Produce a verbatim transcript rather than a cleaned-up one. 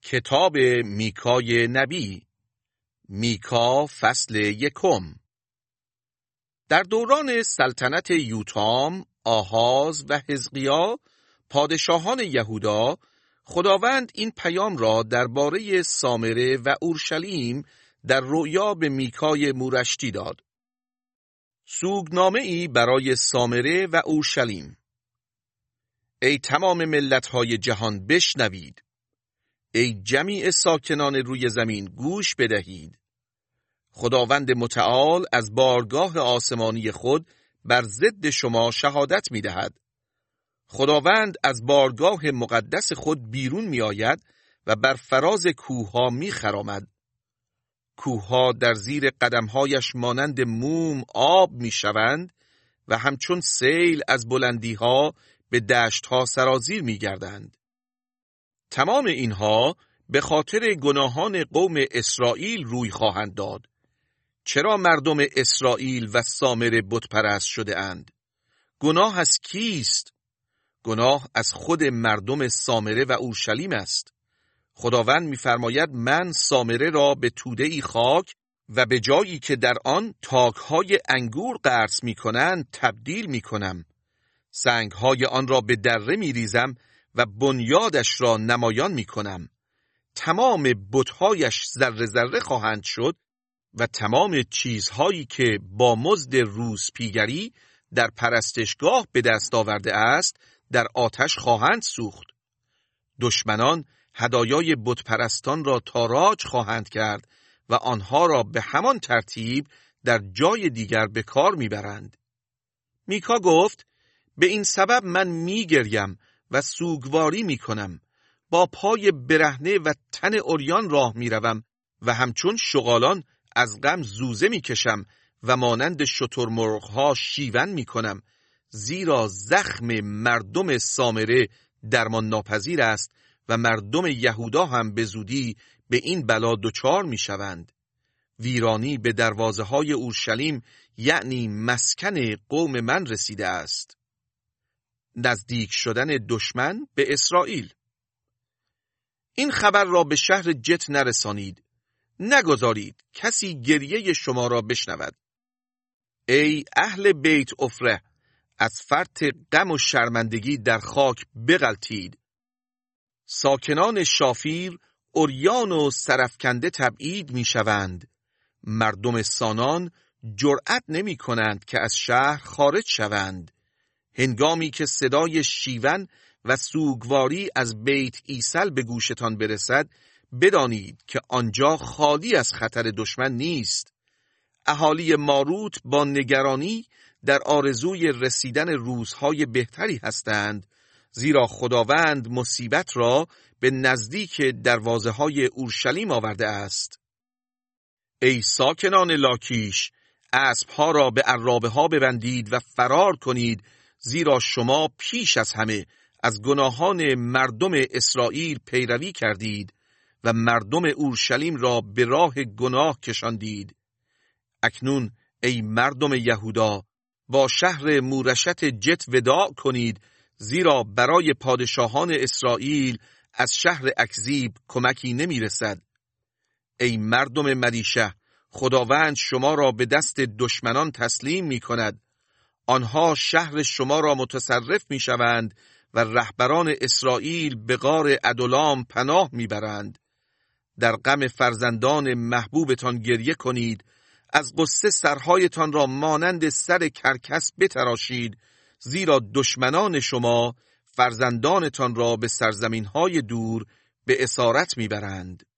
کتاب میکای نبی، میکا فصل یکم. در دوران سلطنت یوتام، آهاز و حزقیا پادشاهان یهودا، خداوند این پیام را درباره سامره و اورشلیم در رؤیا به میکای مورشتی داد. سوگنامه‌ای برای سامره و اورشلیم. ای تمام ملت‌های جهان بشنوید، ای جمیع ساکنان روی زمین گوش بدهید. خداوند متعال از بارگاه آسمانی خود بر ضد شما شهادت می دهد. خداوند از بارگاه مقدس خود بیرون می آید و بر فراز کوهها می خرامد. کوهها در زیر قدمهایش مانند موم آب می شوند و همچون سیل از بلندیها به دشتها سرازیر می گردند. تمام اینها به خاطر گناهان قوم اسرائیل روی خواهند داد. چرا مردم اسرائیل و سامره بت پرست شده اند؟ گناه از کیست؟ گناه از خود مردم سامره و اورشلیم است. خداوند می‌فرماید من سامره را به توده‌ای خاک و به جایی که در آن تاک‌های انگور غرس می‌کنند تبدیل می‌کنم. سنگ‌های آن را به دره می‌ریزم و بنیادش را نمایان می‌کنم. تمام بت‌هایش ذره ذره خواهند شد و تمام چیزهایی که با مزد روسپیگری در پرستشگاه به دست آورده است در آتش خواهند سوخت. دشمنان هدایای بت پرستان را تاراج خواهند کرد و آنها را به همان ترتیب در جای دیگر به کار میبرند. میکا گفت به این سبب من میگریم و سوگواری میکنم. با پای برهنه و تن عریان راه میروم و همچون شغالان از غم زوزه میکشم و مانند شترمرغ‌ها شیون میکنم، زیرا زخم مردم سامره درمان ناپذیر است و مردم یهودا هم به زودی به این بلا دچار میشوند. ویرانی به دروازه های اورشلیم یعنی مسکن قوم من رسیده است. نزدیک شدن دشمن به اسرائیل. این خبر را به شهر جت نرسانید. نگذارید کسی گریه شما را بشنود. ای اهل بیت عفره، از فرط غم و شرمندگی در خاک بغلتید. ساکنان شافیر عریان و سرفکنده تبعید می شوند. مردم سانان جرأت نمی کنند که از شهر خارج شوند. هنگامی که صدای شیون و سوگواری از بیت ایسل به گوشتان برسد، بدانید که آنجا خالی از خطر دشمن نیست. اهالی ماروت با نگرانی در آرزوی رسیدن روزهای بهتری هستند، زیرا خداوند مصیبت را به نزدیک دروازه‌های اورشلیم آورده است. ای ساکنان لاکیش، اسب‌ها را به عرابه‌ها ببندید و فرار کنید، زیرا شما پیش از همه از گناهان مردم اسرائیل پیروی کردید و مردم اورشلیم را به راه گناه کشاندید. اکنون ای مردم یهودا، با شهر مورشت جت وداع کنید، زیرا برای پادشاهان اسرائیل از شهر اکذیب کمکی نمی رسد. ای مردم مریشه، خداوند شما را به دست دشمنان تسلیم می کند. آنها شهر شما را متصرف می شوند و رهبران اسرائیل به غار ادولام پناه می برند. در غم فرزندان محبوبتان گریه کنید، از غصه سرهایتان را مانند سر کرکس بتراشید، زیرا دشمنان شما فرزندانتان را به سرزمینهای دور به اسارت می برند.